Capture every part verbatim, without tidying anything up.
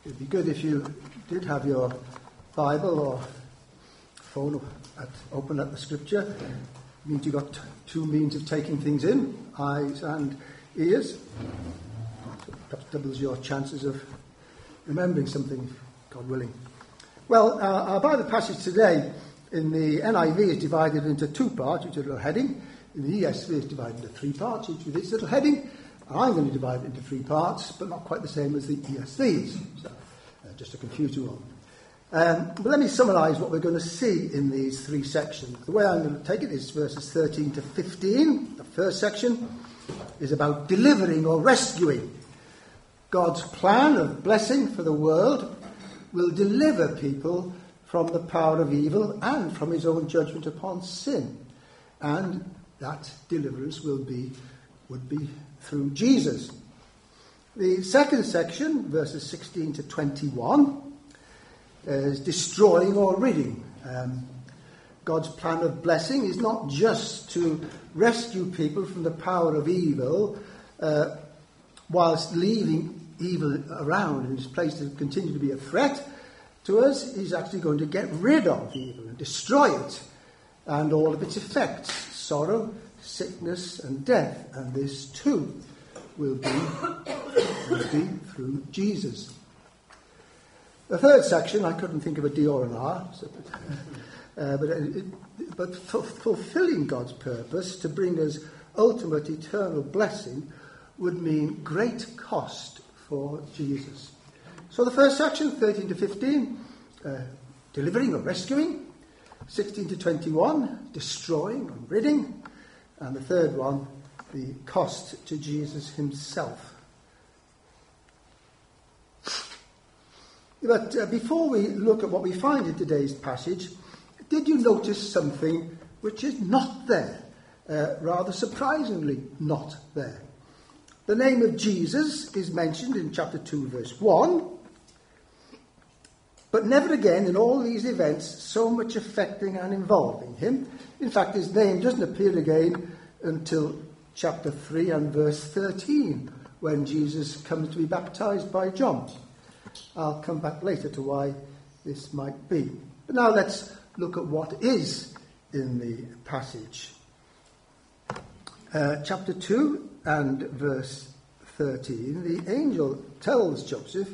It'd be good if you did have your Bible or phone at, open at the scripture. It means you've got t- two means of taking things in, eyes and ears. So perhaps doubles your chances of remembering something, God willing. Well, uh, our Bible passage today in the N I V is divided into two parts, each with a little heading. In the E S V is divided into three parts, each with its little heading. I'm going to divide it into three parts, but not quite the same as the E S V's. So, uh, just to confuse you all. Um, but let me summarise what we're going to see in these three sections. The way I'm going to take it is verses thirteen to fifteen. The first section is about delivering or rescuing. God's plan of blessing for the world will deliver people from the power of evil and from his own judgment upon sin. And that deliverance will be, would be through Jesus. The second section, verses sixteen to twenty-one, is destroying or ridding. Um, God's plan of blessing is not just to rescue people from the power of evil, uh, whilst leaving evil around in its place to continue to be a threat to us. He's actually going to get rid of evil and destroy it and all of its effects, sorrow, sickness and death. And this too will be, will be through Jesus. The third section, I couldn't think of a D or an R, so, uh, but, it, but f- fulfilling God's purpose to bring us ultimate eternal blessing would mean great cost for Jesus. So the first section, thirteen to fifteen, uh, delivering or rescuing. sixteen to twenty-one, destroying or ridding. And the third one, the cost to Jesus himself. But uh, before we look at what we find in today's passage, did you notice something which is not there? Uh, rather surprisingly not there. The name of Jesus is mentioned in chapter two, verse one, but never again in all these events so much affecting and involving him. In fact, his name doesn't appear again until chapter three and verse thirteen, when Jesus comes to be baptized by John. I'll come back later to why this might be. But now let's look at what is in the passage. Uh, chapter two and verse thirteen, the angel tells Joseph,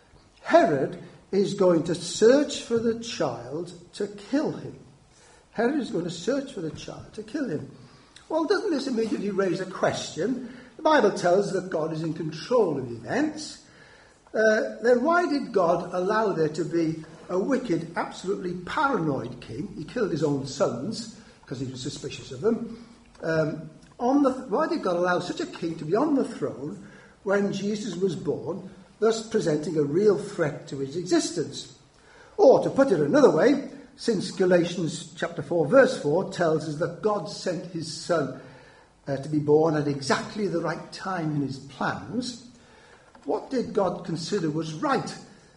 Herod is going to search for the child to kill him. Herod is going to search for the child to kill him. Well, doesn't this immediately raise a question? The Bible tells us that God is in control of events. Uh, then why did God allow there to be a wicked, absolutely paranoid king? He killed his own sons because he was suspicious of them. Um, on the, why did God allow such a king to be on the throne when Jesus was born, thus presenting a real threat to his existence? Or, to put it another way, since Galatians chapter four, verse four tells us that God sent his son uh, to be born at exactly the right time in his plans, what did God consider was right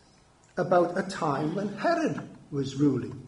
about a time when Herod was ruling?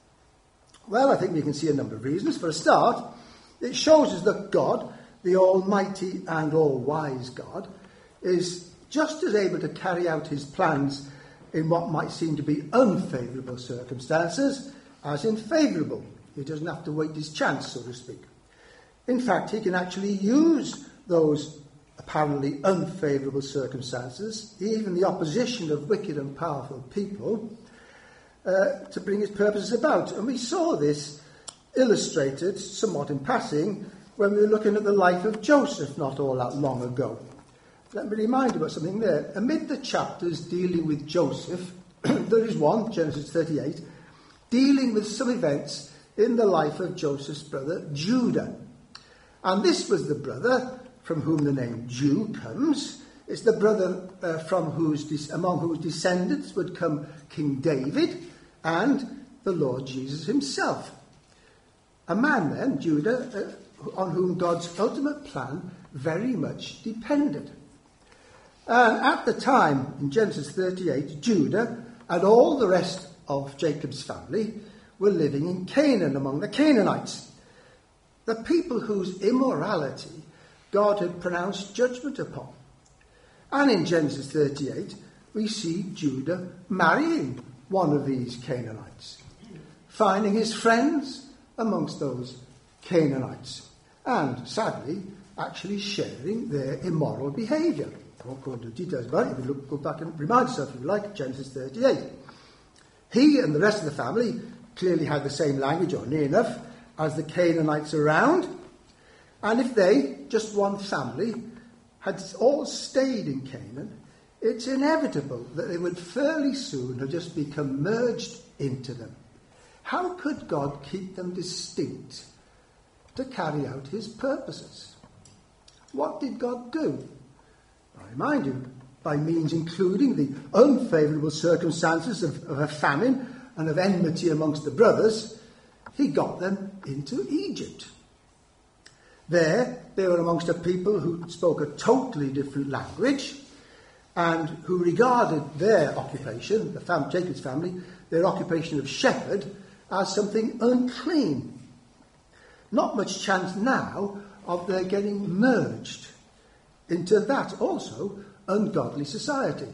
Well, I think we can see a number of reasons. For a start, it shows us that God, the almighty and all-wise God, is just as able to carry out his plans in what might seem to be unfavourable circumstances as in favourable. He doesn't have to wait his chance, so to speak. In fact, he can actually use those apparently unfavourable circumstances, even the opposition of wicked and powerful people, uh, to bring his purposes about. And we saw this illustrated somewhat in passing when we were looking at the life of Joseph not all that long ago. Let me remind you about something there. Amid the chapters dealing with Joseph, there is one, Genesis thirty-eight, dealing with some events in the life of Joseph's brother Judah. And this was the brother from whom the name Jew comes. It's the brother uh, from whose among whose descendants would come King David and the Lord Jesus himself. A man then, Judah, uh, on whom God's ultimate plan very much depended. And at the time, in Genesis thirty-eight, Judah and all the rest of Jacob's family were living in Canaan among the Canaanites, the people whose immorality God had pronounced judgment upon. And in Genesis thirty-eight, we see Judah marrying one of these Canaanites, finding his friends amongst those Canaanites, and sadly, actually sharing their immoral behaviour. I won't go into details about it. If you look, go back and remind yourself, if you like, Genesis thirty-eight. He and the rest of the family clearly had the same language, or near enough, as the Canaanites around. And if they, just one family, had all stayed in Canaan, it's inevitable that they would fairly soon have just become merged into them. How could God keep them distinct to carry out his purposes? What did God do? I remind you, by means including the unfavourable circumstances of, of a famine and of enmity amongst the brothers, he got them into Egypt. There, they were amongst a people who spoke a totally different language and who regarded their occupation, the fam- Jacob's family, their occupation of shepherd, as something unclean. Not much chance now of their getting merged into that also ungodly society.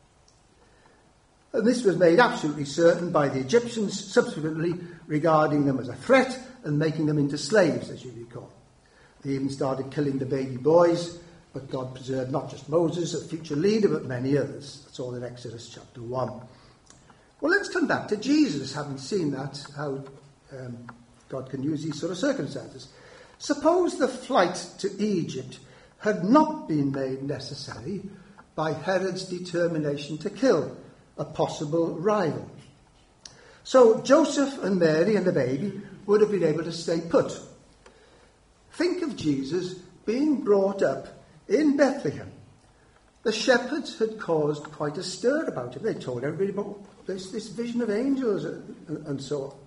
And this was made absolutely certain by the Egyptians subsequently regarding them as a threat and making them into slaves, as you recall. They even started killing the baby boys, but God preserved not just Moses, a future leader, but many others. That's all in Exodus chapter one. Well, let's come back to Jesus, having seen that, how um, God can use these sort of circumstances. Suppose the flight to Egypt had not been made necessary by Herod's determination to kill a possible rival. So Joseph and Mary and the baby would have been able to stay put. Think of Jesus being brought up in Bethlehem. The shepherds had caused quite a stir about him. They told everybody about this, this vision of angels and, and so on.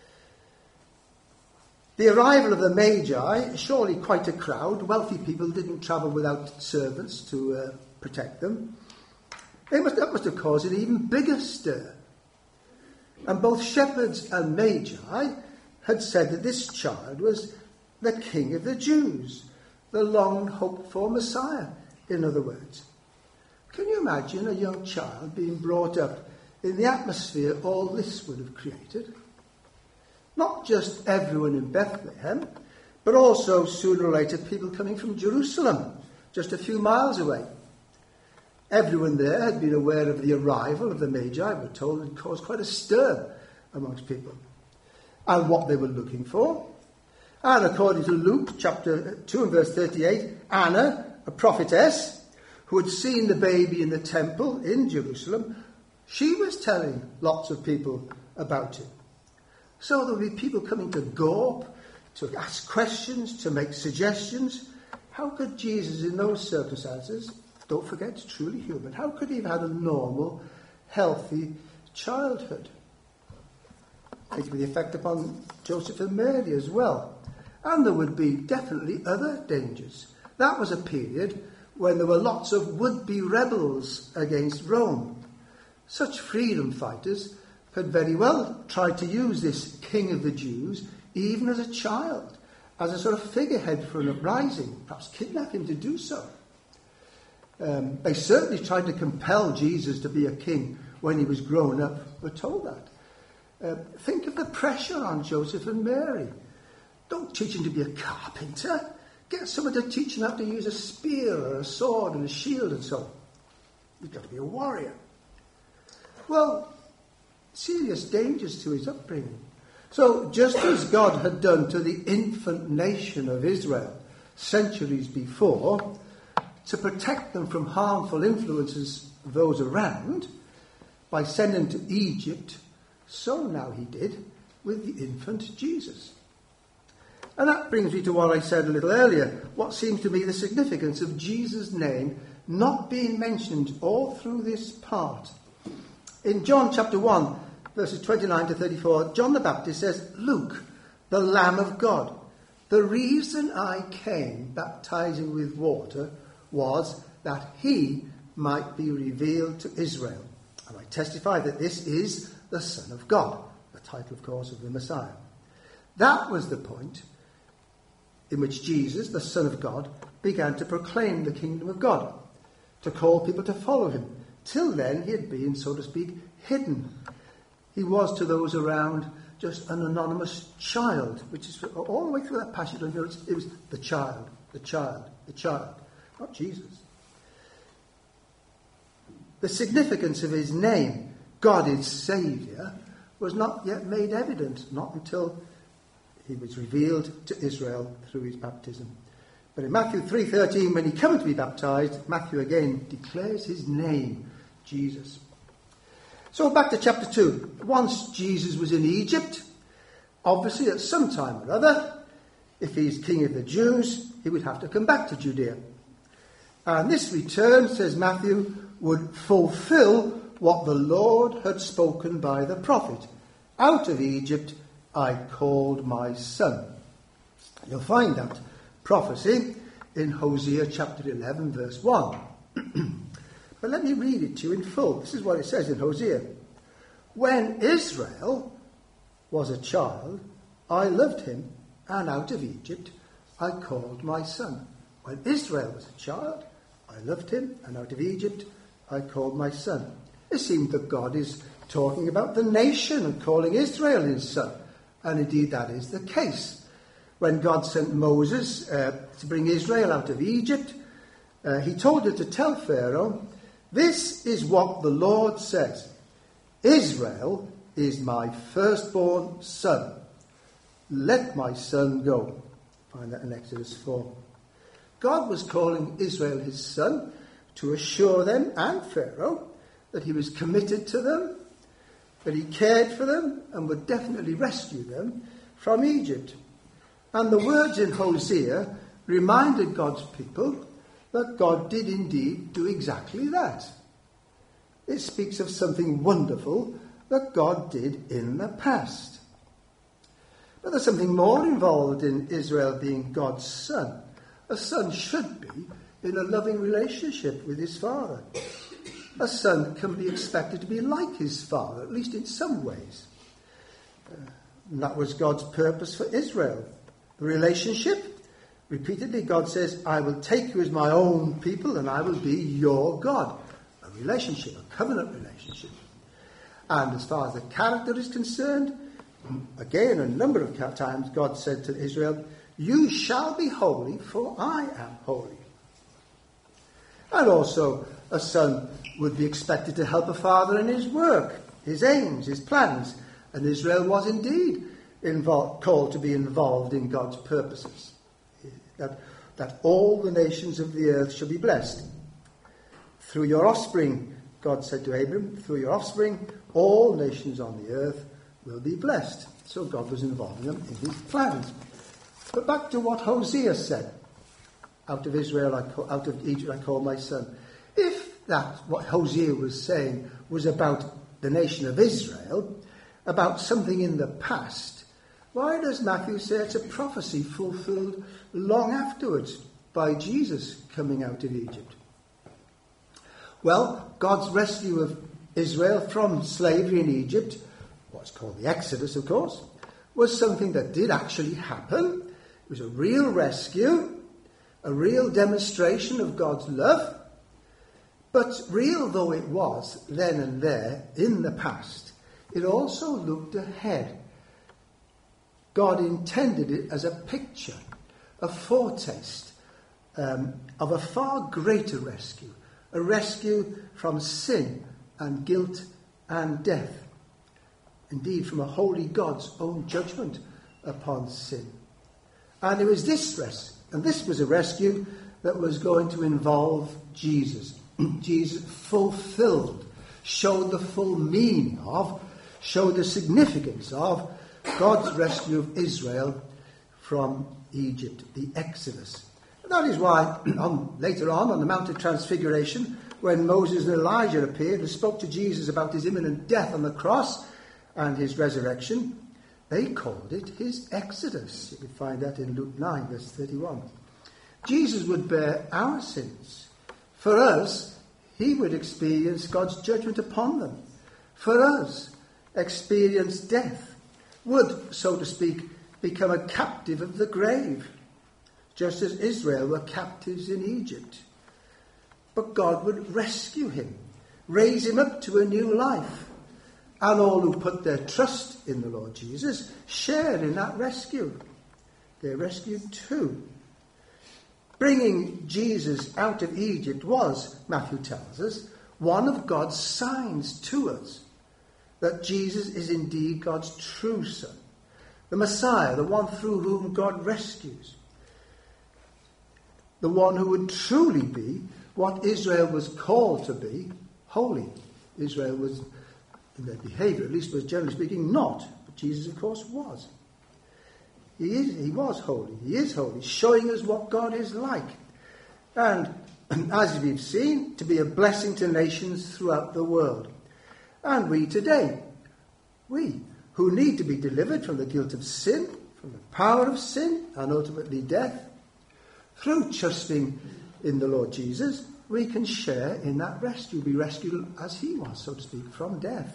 The arrival of the Magi, surely quite a crowd. Wealthy people didn't travel without servants to uh, protect them. They must, that must have caused an even bigger stir. And both shepherds and Magi had said that this child was the King of the Jews, the long-hoped-for Messiah, in other words. Can you imagine a young child being brought up in the atmosphere all this would have created? Not just everyone in Bethlehem, but also sooner or later people coming from Jerusalem, just a few miles away. Everyone there had been aware of the arrival of the Magi, we're told it caused quite a stir amongst people, and what they were looking for. And according to Luke chapter two and verse thirty-eight, Anna, a prophetess, who had seen the baby in the temple in Jerusalem, she was telling lots of people about it. So there would be people coming to gawp, to ask questions, to make suggestions. How could Jesus, in those circumstances, don't forget, it's truly human, how could he have had a normal, healthy childhood? It would be the effect upon Joseph and Mary as well. And there would be definitely other dangers. That was a period when there were lots of would-be rebels against Rome. Such freedom fighters had very well tried to use this King of the Jews, even as a child, as a sort of figurehead for an uprising, perhaps kidnap him to do so. Um, they certainly tried to compel Jesus to be a king when he was grown up. We're told that. Uh, think of the pressure on Joseph and Mary. Don't teach him to be a carpenter. Get someone to teach him how to use a spear or a sword and a shield and so on. You've got to be a warrior. Well, serious dangers to his upbringing. So just as God had done to the infant nation of Israel centuries before, to protect them from harmful influences of those around, by sending them to Egypt, so now he did with the infant Jesus. And that brings me to what I said a little earlier, what seems to be the significance of Jesus' name not being mentioned all through this part. In John chapter one, verses twenty-nine to thirty-four, John the Baptist says, "Look, the Lamb of God. The reason I came baptizing with water was that he might be revealed to Israel. And I testify that this is the Son of God," the title, of course, of the Messiah. That was the point in which Jesus, the Son of God, began to proclaim the kingdom of God, to call people to follow him, Till then, he had been, so to speak, hidden. He was to those around just an anonymous child, which is all the way through that passage. It was the child, the child, the child, not Jesus. The significance of his name, God is Saviour, was not yet made evident, not until he was revealed to Israel through his baptism. But in Matthew three thirteen, when he came to be baptized, Matthew again declares his name, Jesus. So back to chapter two. Once Jesus was in Egypt, obviously at some time or other, if he's king of the Jews, he would have to come back to Judea. And this return, says Matthew, would fulfill what the Lord had spoken by the prophet. Out of Egypt I called my son. You'll find that prophecy in Hosea chapter eleven, verse one. But let me read it to you in full. This is what it says in Hosea. When Israel was a child, I loved him, and out of Egypt I called my son. When Israel was a child, I loved him, and out of Egypt I called my son. It seems that God is talking about the nation and calling Israel his son. And indeed that is the case. When God sent Moses uh, to bring Israel out of Egypt, uh, he told her to tell Pharaoh, "This is what the Lord says. Israel is my firstborn son. Let my son go." Find that in Exodus four. God was calling Israel his son to assure them and Pharaoh that he was committed to them, that he cared for them and would definitely rescue them from Egypt. And the words in Hosea reminded God's people that God did indeed do exactly that. It speaks of something wonderful that God did in the past. But there's something more involved in Israel being God's son. A son should be in a loving relationship with his father. A son can be expected to be like his father, at least in some ways. Uh, and that was God's purpose for Israel. The relationship, repeatedly God says, "I will take you as my own people and I will be your God." A relationship, a covenant relationship. And as far as the character is concerned, again, a number of times God said to Israel, "You shall be holy, for I am holy." And also, a son would be expected to help a father in his work, his aims, his plans. And Israel was indeed involved, called to be involved in God's purposes. That, that all the nations of the earth shall be blessed. Through your offspring, God said to Abram, through your offspring, all nations on the earth will be blessed. So God was involving them in his plans. But back to what Hosea said. Out of Israel, I call, out of Egypt, I call my son. If that, what Hosea was saying, was about the nation of Israel, about something in the past, why does Matthew say it's a prophecy fulfilled long afterwards by Jesus coming out of Egypt? Well, God's rescue of Israel from slavery in Egypt, what's called the Exodus, of course, was something that did actually happen. It was a real rescue, a real demonstration of God's love. But real though it was then and there in the past, it also looked ahead. God intended it as a picture, a foretaste um, of a far greater rescue, a rescue from sin and guilt and death. Indeed, from a holy God's own judgment upon sin. And it was this rescue, and this was a rescue that was going to involve Jesus. Jesus fulfilled, showed the full meaning of, showed the significance of God's rescue of Israel from Egypt, the Exodus. And that is why um, later on, on the Mount of Transfiguration, when Moses and Elijah appeared and spoke to Jesus about his imminent death on the cross and his resurrection, they called it his Exodus. You can find that in Luke nine, verse thirty-one. Jesus would bear our sins. For us, he would experience God's judgment upon them. For us, experience death. Would, so to speak, become a captive of the grave, just as Israel were captives in Egypt. But God would rescue him raise him up to a new life. And all who put their trust in the Lord Jesus share in that rescue. They're rescued too. Bringing Jesus out of Egypt was, Matthew tells us, one of God's signs to us that Jesus is indeed God's true Son, the Messiah, the one through whom God rescues, the one who would truly be what Israel was called to be, holy. Israel was, in their behaviour at least, was generally speaking not, but Jesus of course was. He is, he was holy, he is holy, showing us what God is like. And as we've seen, to be a blessing to nations throughout the world. And we today, we who need to be delivered from the guilt of sin, from the power of sin, and ultimately death, through trusting in the Lord Jesus, we can share in that rescue, be rescued as he was, so to speak, from death.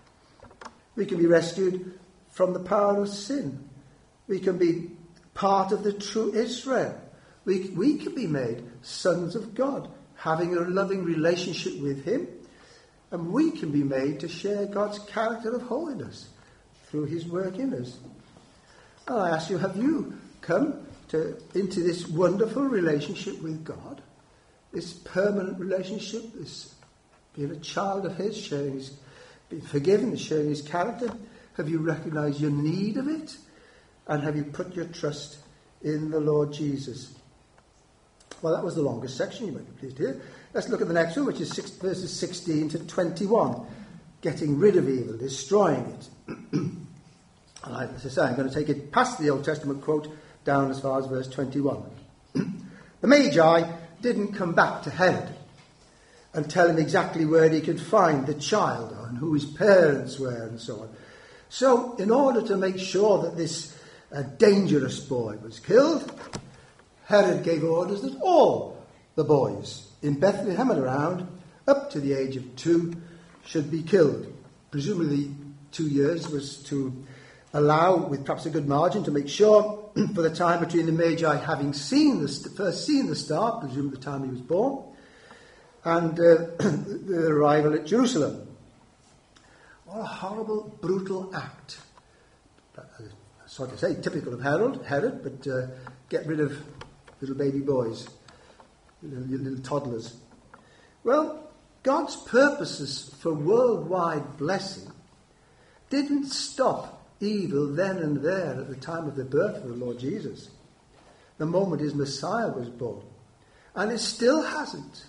We can be rescued from the power of sin. We can be part of the true Israel. We, we can be made sons of God, having a loving relationship with him. And we can be made to share God's character of holiness through his work in us. And I ask you, have you come to, into this wonderful relationship with God? This permanent relationship, this being a child of his, sharing his, being forgiven, sharing his character? Have you recognized your need of it? And have you put your trust in the Lord Jesus? Well, that was the longest section, you might be pleased to hear. Let's look at the next one, which is six, verses sixteen to twenty-one. Getting rid of evil, destroying it. And I, as I say, I'm going to take it past the Old Testament quote down as far as verse twenty-one. The Magi didn't come back to Herod and tell him exactly where he could find the child and who his parents were and so on. So, in order to make sure that this uh, dangerous boy was killed, Herod gave orders that all the boys in Bethlehem and around, up to the age of two, should be killed. Presumably two years was to allow, with perhaps a good margin, to make sure for the time between the Magi having seen the st- first seen the star, presumably the time he was born, and uh, the arrival at Jerusalem. What a horrible, brutal act. Uh, sorry to say, typical of Herod, Herod but uh, get rid of little baby boys, little, little toddlers. Well, God's purposes for worldwide blessing didn't stop evil then and there at the time of the birth of the Lord Jesus, the moment his Messiah was born. And it still hasn't.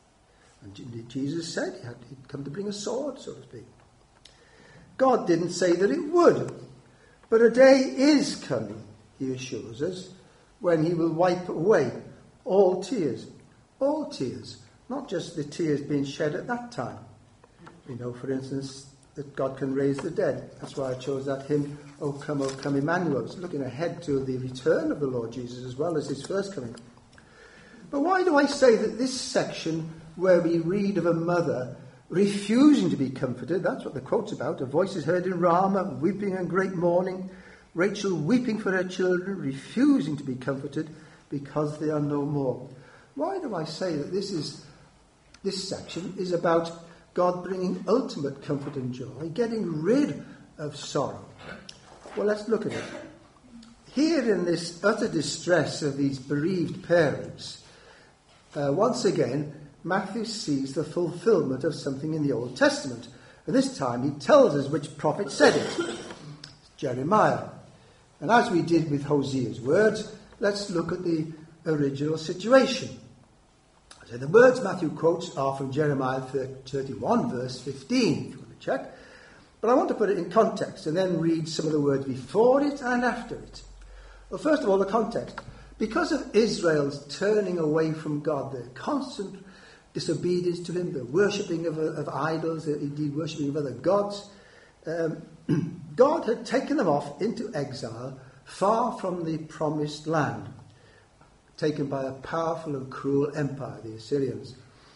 And Jesus said he had, he'd come to bring a sword, so to speak. God didn't say that it would, but a day is coming, he assures us, when he will wipe away all tears. All tears. Not just the tears being shed at that time. We know, for instance, that God can raise the dead. That's why I chose that hymn, O Come, O Come, Emmanuel. It's looking ahead to the return of the Lord Jesus as well as his first coming. But why do I say that this section where we read of a mother refusing to be comforted, that's what the quote's about, a voice is heard in Ramah, weeping and great mourning, Rachel weeping for her children, refusing to be comforted because they are no more. Why do I say that this is this section is about God bringing ultimate comfort and joy, getting rid of sorrow? Well, let's look at it. Here in this utter distress of these bereaved parents, uh, once again, Matthew sees the fulfillment of something in the Old Testament. And this time he tells us which prophet said it. It's Jeremiah. And as we did with Hosea's words, let's look at the original situation. So the words Matthew quotes are from Jeremiah thirty-one, verse fifteen, if you want to check. But I want to put it in context and then read some of the words before it and after it. Well, first of all, the context. Because of Israel's turning away from God, their constant disobedience to him, the worshipping of, of idols, indeed worshipping of other gods, um, God had taken them off into exile far from the promised land, taken by a powerful and cruel empire, the Assyrians.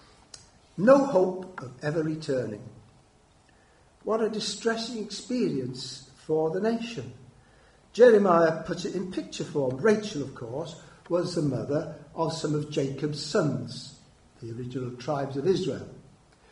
No hope of ever returning. What a distressing experience for the nation. Jeremiah puts it in picture form. Rachel, of course, was the mother of some of Jacob's sons, the original tribes of Israel.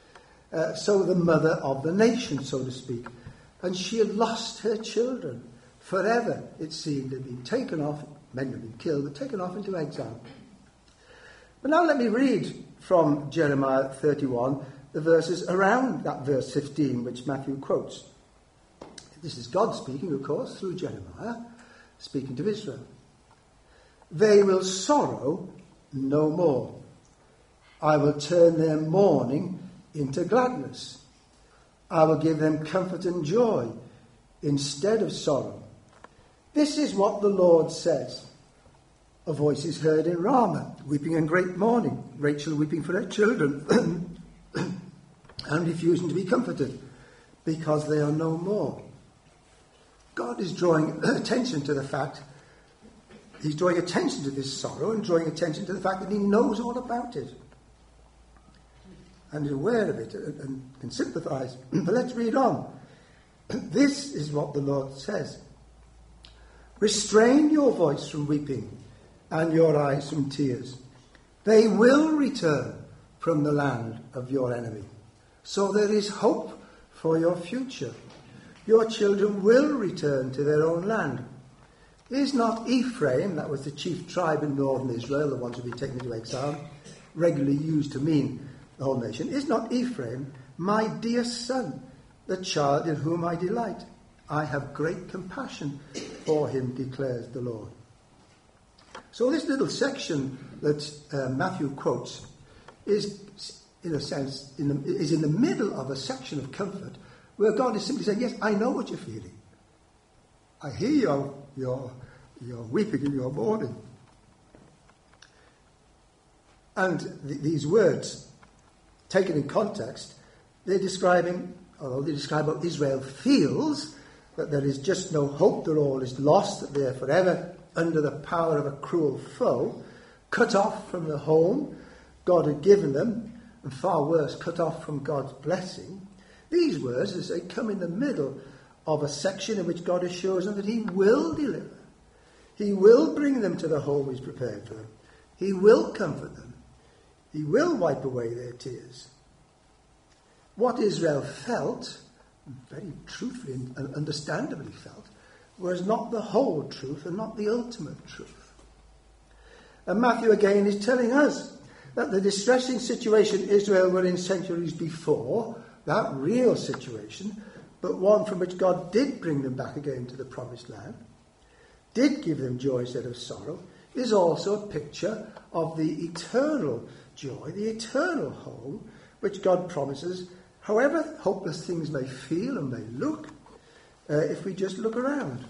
uh, so the mother of the nation, so to speak. And she had lost her children forever, it seemed. They'd been taken off, many had been killed, but taken off into exile. But now let me read from Jeremiah thirty-one, the verses around that verse fifteen, which Matthew quotes. This is God speaking, of course, through Jeremiah, speaking to Israel. They will sorrow no more. I will turn their mourning into gladness. I will give them comfort and joy instead of sorrow. This is what the Lord says. A voice is heard in Ramah, weeping and great mourning, Rachel weeping for her children and refusing to be comforted because they are no more. God is drawing attention to the fact, he's drawing attention to this sorrow and drawing attention to the fact that he knows all about it and is aware of it and can sympathise. But let's read on. This is what the Lord says. Restrain your voice from weeping and your eyes from tears. They will return from the land of your enemy. So there is hope for your future. Your children will return to their own land. Is not Ephraim, that was the chief tribe in northern Israel, the ones who had been taken into exile, regularly used to mean the whole nation, is not Ephraim my dear son, the child in whom I delight? I have great compassion for him, declares the Lord. So this little section that uh, Matthew quotes is, in a sense, in the, is in the middle of a section of comfort where God is simply saying, yes, I know what you're feeling. I hear your, your, your weeping and your mourning. And th- these words, taken in context, they're describing, although they describe how Israel feels, that there is just no hope, that all is lost, that they're forever under the power of a cruel foe, cut off from the home God had given them, and far worse, cut off from God's blessing. These words, as they come in the middle of a section in which God assures them that he will deliver. He will bring them to the home he's prepared for them. He will comfort them. He will wipe away their tears. What Israel felt, very truthfully and understandably felt, was not the whole truth and not the ultimate truth. And Matthew again is telling us that the distressing situation Israel were in centuries before, that real situation, but one from which God did bring them back again to the promised land, did give them joy instead of sorrow, is also a picture of the eternal joy, the eternal home, which God promises, however hopeless things may feel and may look, uh, if we just look around.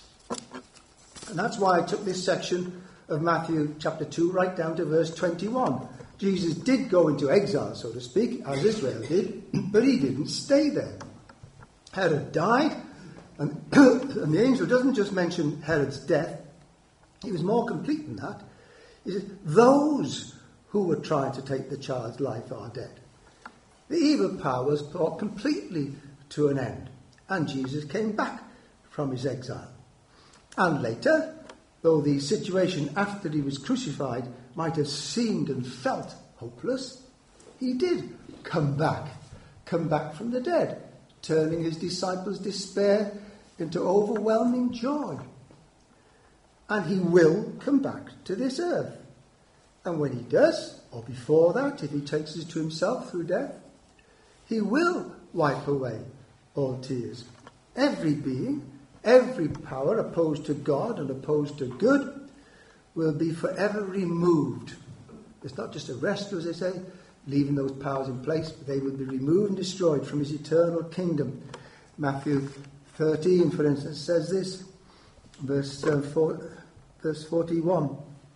And that's why I took this section of Matthew chapter two right down to verse twenty-one. Jesus did go into exile, so to speak, as Israel did, but he didn't stay there. Herod died, and, and the angel doesn't just mention Herod's death. He was more complete than that. He says, those who were trying to take the child's life are dead. The evil power was brought completely to an end, and Jesus came back from his exile. And later, though the situation after he was crucified might have seemed and felt hopeless, he did come back, come back from the dead, turning his disciples' despair into overwhelming joy. And he will come back to this earth. And when he does, or before that, if he takes us to himself through death, he will wipe away all tears. Every being, every power opposed to God and opposed to good will be forever removed. It's not just a rescue, as they say, leaving those powers in place, but they will be removed and destroyed from his eternal kingdom. Matthew thirteen, for instance, says this, verse, uh, four, verse forty-one.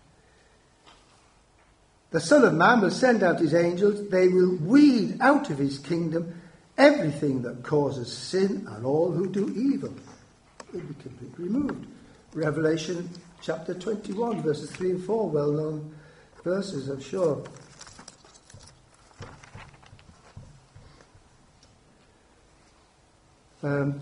The Son of Man will send out his angels. They will weed out of his kingdom everything that causes sin and all who do evil. Will be completely removed. Revelation chapter twenty-one, verses three and four, well-known verses, I'm sure. Um,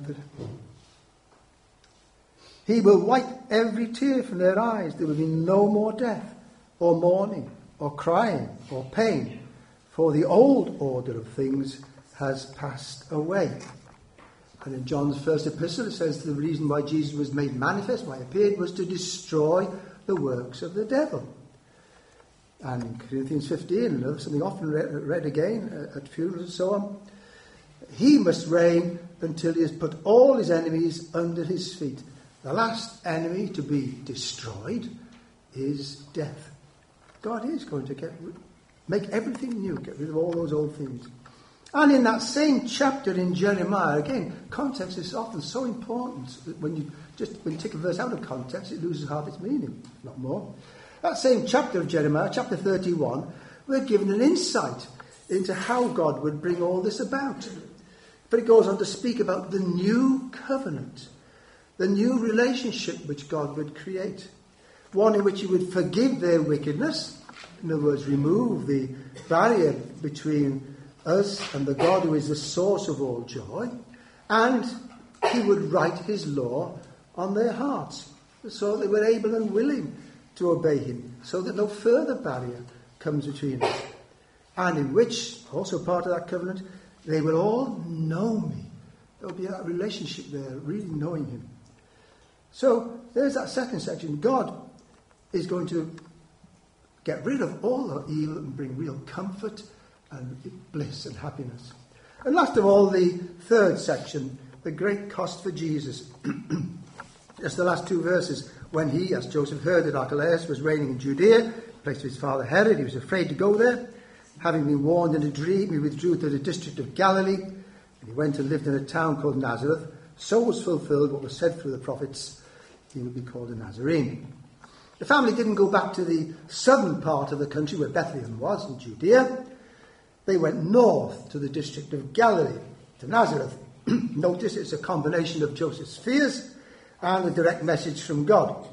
he will wipe every tear from their eyes. There will be no more death, or mourning, or crying, or pain, for the old order of things has passed away. And in John's first epistle, it says the reason why Jesus was made manifest, why he appeared, was to destroy the works of the devil. And in Corinthians fifteen, something often read, read again at funerals and so on, he must reign until he has put all his enemies under his feet. The last enemy to be destroyed is death. God is going to get make everything new, get rid of all those old things. And in that same chapter in Jeremiah, again, context is often so important that when you just when you take a verse out of context, it loses half its meaning, not more. That same chapter of Jeremiah, chapter thirty-one, we're given an insight into how God would bring all this about. But it goes on to speak about the new covenant, the new relationship which God would create, one in which he would forgive their wickedness, in other words, remove the barrier between us and the God who is the source of all joy, and he would write his law on their hearts, so they were able and willing to obey him, so that no further barrier comes between us. And in which, also part of that covenant, they will all know me. There will be that relationship there, really knowing him. So there's that second section. God is going to get rid of all the evil and bring real comfort and bliss and happiness. And last of all, the third section, the great cost for Jesus. Just the last two verses. When he, as Joseph heard that Archelaus was reigning in Judea, place of his father Herod, he was afraid to go there. Having been warned in a dream, he withdrew to the district of Galilee, and he went and lived in a town called Nazareth. So was fulfilled what was said through the prophets, he would be called a Nazarene. The family didn't go back to the southern part of the country where Bethlehem was, in Judea. They went north to the district of Galilee, to Nazareth. Notice it's a combination of Joseph's fears and a direct message from God.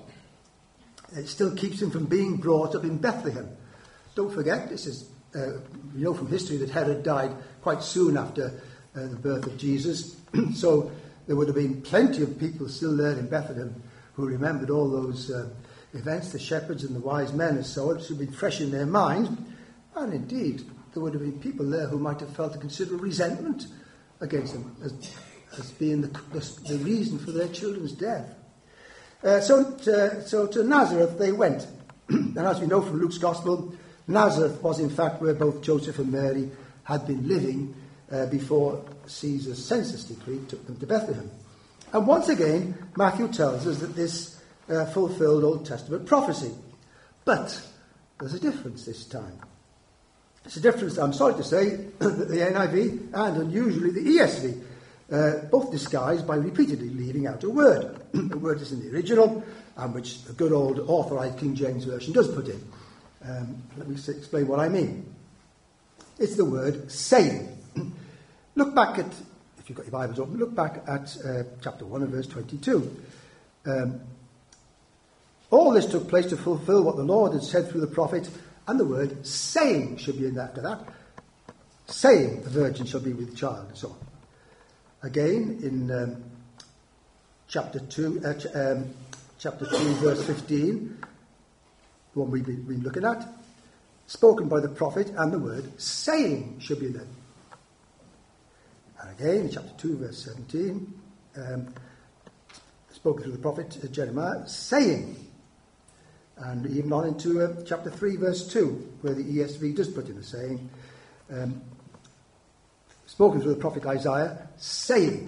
It still keeps him from being brought up in Bethlehem. Don't forget, this is, uh, you know from history that Herod died quite soon after uh, the birth of Jesus. So there would have been plenty of people still there in Bethlehem who remembered all those uh, events, the shepherds and the wise men and so on. It should be fresh in their mind. And indeed, there would have been people there who might have felt a considerable resentment against them as, as being the, the, the reason for their children's death. Uh, so, to, so to Nazareth they went. And as we know from Luke's Gospel, Nazareth was in fact where both Joseph and Mary had been living uh, before Caesar's census decree took them to Bethlehem. And once again, Matthew tells us that this uh, fulfilled Old Testament prophecy. But there's a difference this time. It's a difference, I'm sorry to say, that the N I V and unusually the E S V, uh, both disguised by repeatedly leaving out a word. The word is in the original, and which the good old authorised King James Version does put in. Um, let me explain what I mean. It's the word saying. Look back at, if you've got your Bibles open, look back at uh, chapter one and verse twenty-two. Um, all this took place to fulfill what the Lord had said through the prophet, and the word saying should be in after that. Saying, the virgin shall be with child, and so on. Again, in um, chapter two, uh, ch- um, chapter two, verse fifteen, the one we've been, been looking at, spoken by the prophet, and the word saying should be there. And again, in chapter two, verse seventeen, um, spoken through the prophet uh, Jeremiah, saying. And even on into uh, chapter three, verse two, where the E S V does put in a saying, um, spoken through the prophet Isaiah, saying.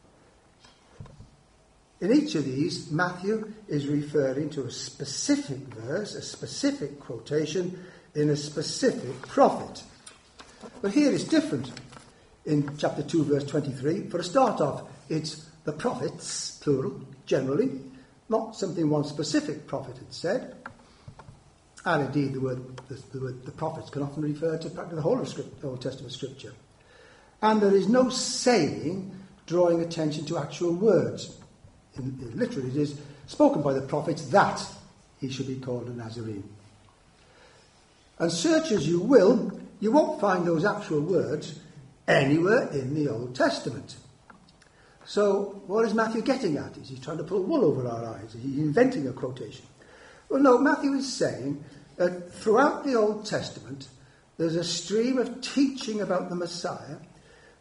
In each of these, Matthew is referring to a specific verse, a specific quotation in a specific prophet. But here it's different. In chapter two, verse twenty-three, for a start off, it's the prophets, plural, generally, not something one specific prophet had said. And indeed, the word the, the, word, the prophets can often refer to the whole of script, Old Testament scripture. And there is no saying drawing attention to actual words. In, in, literally, it is spoken by the prophets that he should be called a Nazarene. And search as you will, you won't find those actual words anywhere in the Old Testament. So, what is Matthew getting at? Is he trying to pull wool over our eyes? Is he inventing a quotation? Well, no, Matthew is saying that throughout the Old Testament, there's a stream of teaching about the Messiah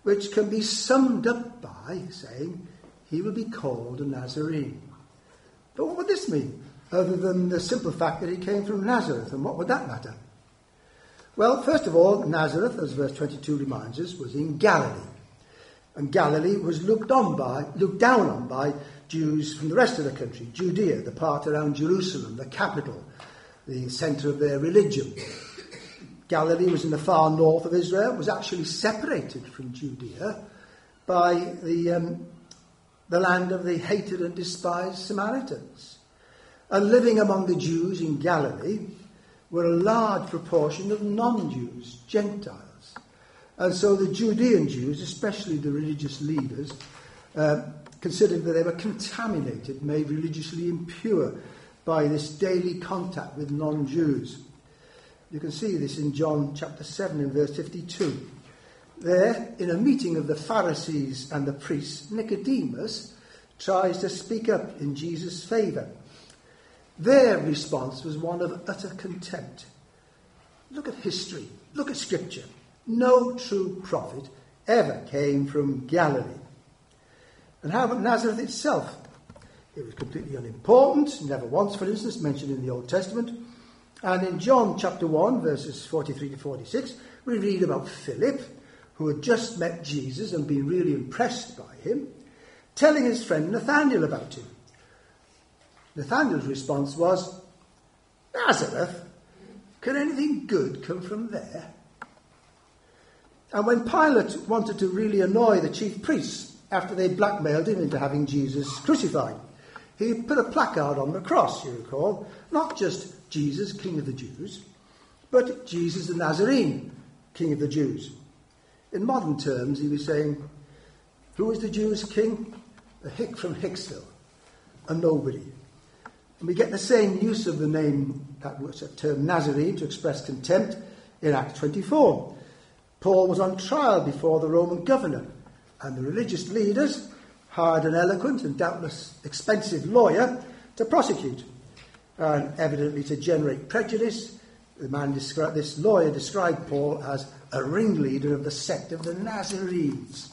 which can be summed up by saying he will be called a Nazarene. But what would this mean, other than the simple fact that he came from Nazareth, and what would that matter? Well, first of all, Nazareth, as verse twenty-two reminds us, was in Galilee. And Galilee was looked on by, looked down on by Jews from the rest of the country, Judea, the part around Jerusalem, the capital, the centre of their religion. Galilee was in the far north of Israel, was actually separated from Judea by the, um, the land of the hated and despised Samaritans. And living among the Jews in Galilee were a large proportion of non-Jews, Gentiles. And so the Judean Jews, especially the religious leaders, uh, considered that they were contaminated, made religiously impure by this daily contact with non-Jews. You can see this in John chapter seven and verse fifty-two. There, in a meeting of the Pharisees and the priests, Nicodemus tries to speak up in Jesus' favour. Their response was one of utter contempt. Look at history. Look at Scripture. No true prophet ever came from Galilee. And how about Nazareth itself? It was completely unimportant, never once, for instance, mentioned in the Old Testament. And in John chapter one, verses forty-three to forty-six, we read about Philip, who had just met Jesus and been really impressed by him, telling his friend Nathanael about him. Nathanael's response was, Nazareth? Can anything good come from there? And when Pilate wanted to really annoy the chief priests after they blackmailed him into having Jesus crucified, he put a placard on the cross, you recall, not just Jesus, King of the Jews, but Jesus the Nazarene, King of the Jews. In modern terms, he was saying, who is the Jews' king? A hick from Hicksville, a nobody. And we get the same use of the name, that term Nazarene, to express contempt in Acts twenty-four. Paul was on trial before the Roman governor, and the religious leaders hired an eloquent and doubtless expensive lawyer to prosecute. And evidently to generate prejudice, the man descri- this lawyer described Paul as a ringleader of the sect of the Nazarenes.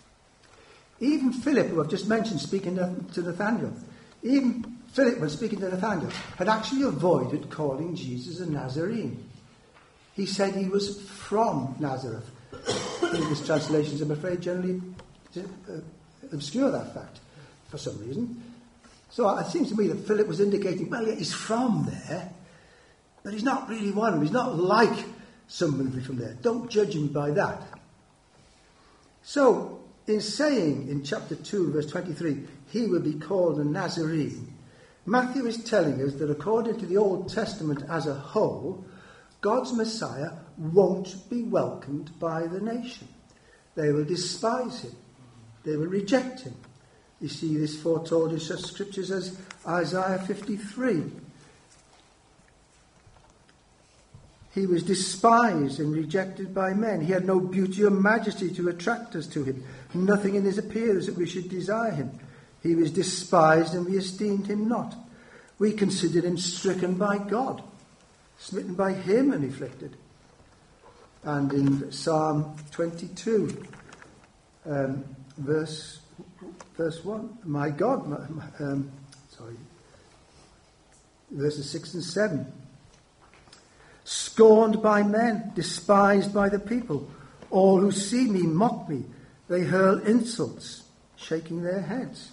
Even Philip, who I've just mentioned, speaking to Nathanael, even Philip, when speaking to Nathanael, had actually avoided calling Jesus a Nazarene. He said he was from Nazareth. English translations, I'm afraid, generally uh, obscure that fact for some reason. So it seems to me that Philip was indicating, well, yeah, he's from there, but he's not really one of them. He's not like somebody from there. Don't judge him by that. So, in saying in chapter two, verse twenty-three, he will be called a Nazarene, Matthew is telling us that according to the Old Testament as a whole, God's Messiah won't be welcomed by the nation. They will despise him. They will reject him. You see this foretold in such scriptures as Isaiah fifty-three. He was despised and rejected by men. He had no beauty or majesty to attract us to him. Nothing in his appearance that we should desire him. He was despised and we esteemed him not. We considered him stricken by God, smitten by him and afflicted. And in Psalm twenty-two, um, verse verse one, my God, my, my, um, sorry, verses six and seven. Scorned by men, despised by the people. All who see me mock me. They hurl insults, shaking their heads.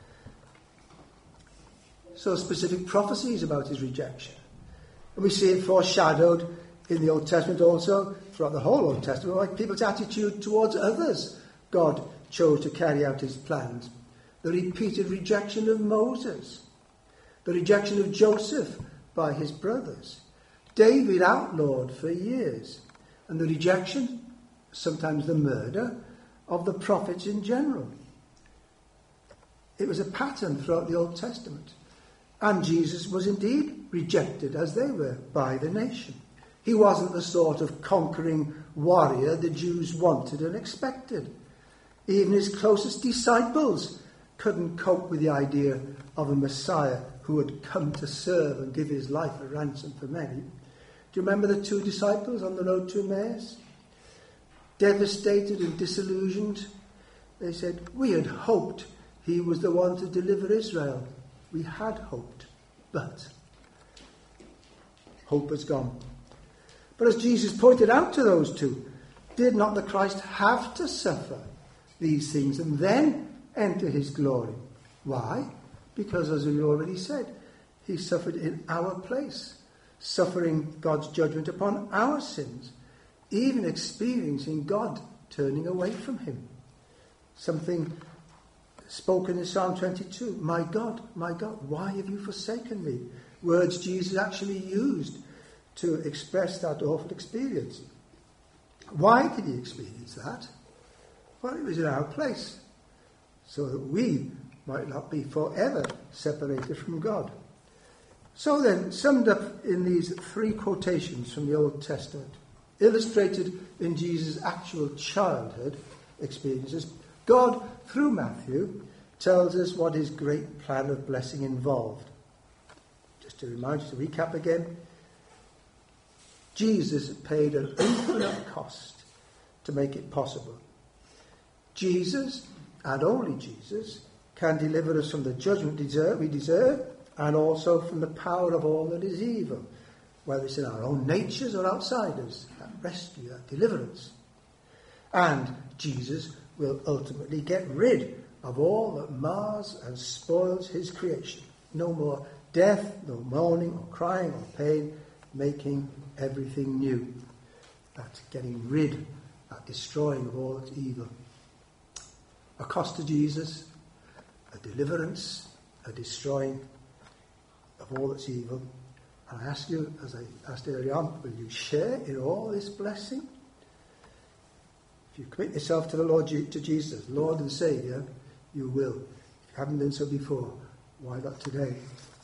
So specific prophecies about his rejection. And we see it foreshadowed in the Old Testament also, throughout the whole Old Testament, like people's attitude towards others. God chose to carry out his plans. The repeated rejection of Moses. The rejection of Joseph by his brothers. David outlawed for years. And the rejection, sometimes the murder, of the prophets in general. It was a pattern throughout the Old Testament. And Jesus was indeed rejected, as they were, by the nation. He wasn't the sort of conquering warrior the Jews wanted and expected. Even his closest disciples couldn't cope with the idea of a Messiah who had come to serve and give his life a ransom for many. Do you remember the two disciples on the road to Emmaus? devastated and disillusioned. They said, we had hoped he was the one to deliver Israel. We had hoped, but hope has gone. But as Jesus pointed out to those two, did not the Christ have to suffer these things and then enter his glory? Why? Because, as we already said, he suffered in our place, suffering God's judgment upon our sins, even experiencing God turning away from him. Something spoken in Psalm twenty-two, my God, my God, why have you forsaken me? Words Jesus actually used to express that awful experience. Why did he experience that? Well, it was in our place, so that we might not be forever separated from God. So then, summed up in these three quotations from the Old Testament, illustrated in Jesus' actual childhood experiences, God, through Matthew, tells us what his great plan of blessing involved. Just to remind you, to recap again, Jesus paid an infinite cost to make it possible. Jesus, and only Jesus, can deliver us from the judgment we deserve and also from the power of all that is evil, whether it's in our own natures or outsiders, that rescue, that deliverance. And Jesus will ultimately get rid of all that mars and spoils his creation. No more death, no mourning or crying or pain, making everything new. That getting rid, that destroying of all that's evil. A cost to Jesus, a deliverance, a destroying of all that's evil. And I ask you, as I asked earlier on, will you share in all this blessing? If you commit yourself to the Lord, to Jesus, Lord and Saviour, you will. If you haven't done so before, why not today?